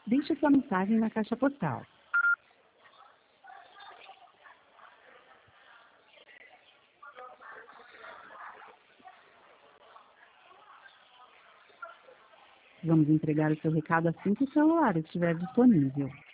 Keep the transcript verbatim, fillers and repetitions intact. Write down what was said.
Deixe sua mensagem na caixa postal. Vamos entregar o seu recado assim que o celular estiver disponível.